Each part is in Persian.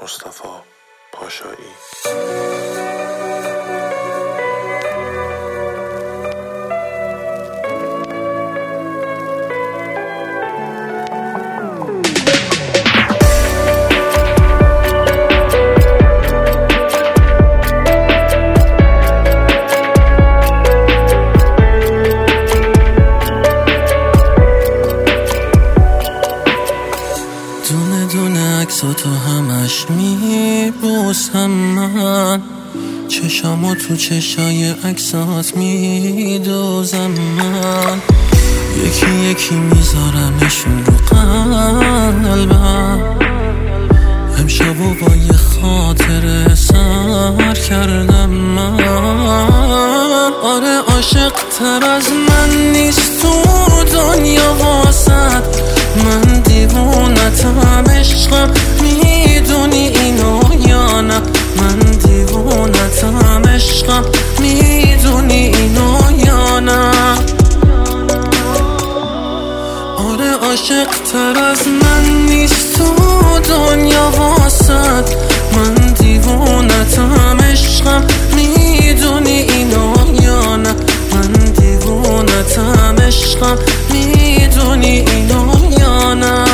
مصطفی پاشایی. دونه دونه عکساتو همش میبوسم من، چشامو تو چشای عکسات میدوزم من، یکی یکی میذارمشون رو قلبم، امشبو با یه خاطره سر کردم من. آره عاشق تر از من نیست تو دنیا واسد، من دیوونتم عشقم، میدونی اینو یا نه؟ من دیوونتم عشقم، میدونی اینو یا نه؟ آره عاشق تر از من نیست تو دنیا واسد، من دیوونتم عشقم، میدونی اینو یا نه؟ من دیوونتم عشقم، میدونی اینو یا نه؟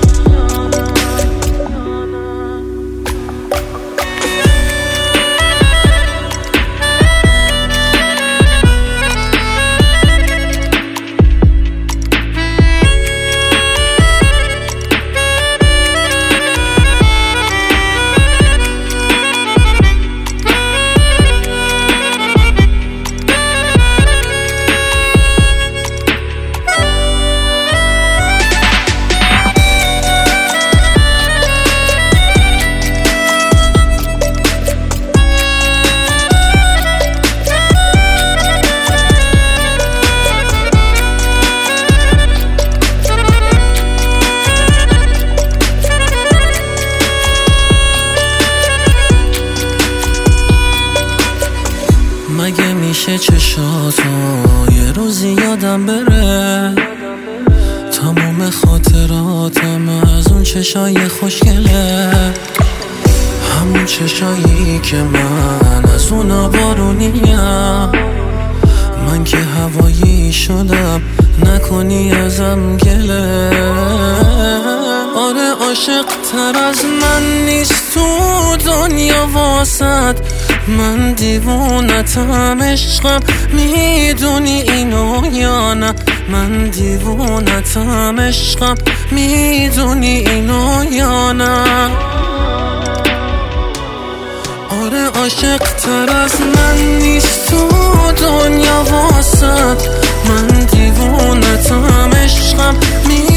مگه میشه چشاتو یه روزی یادم بره؟ تمام خاطراتم از اون چشای خوشگله، همون چشایی که من از اونا بارونیم، من که هوایی شدم نکنی ازم گله. آره عاشق تر از من نیست تو دنیا واسد، من دیوونتم عشقم، میدونی اینو یا نه؟ من دیوونتم عشقم، میدونی اینو یا نه؟ آره عاشق تر از من نیست تو دنیا واسد، من دیوونتم عشقم،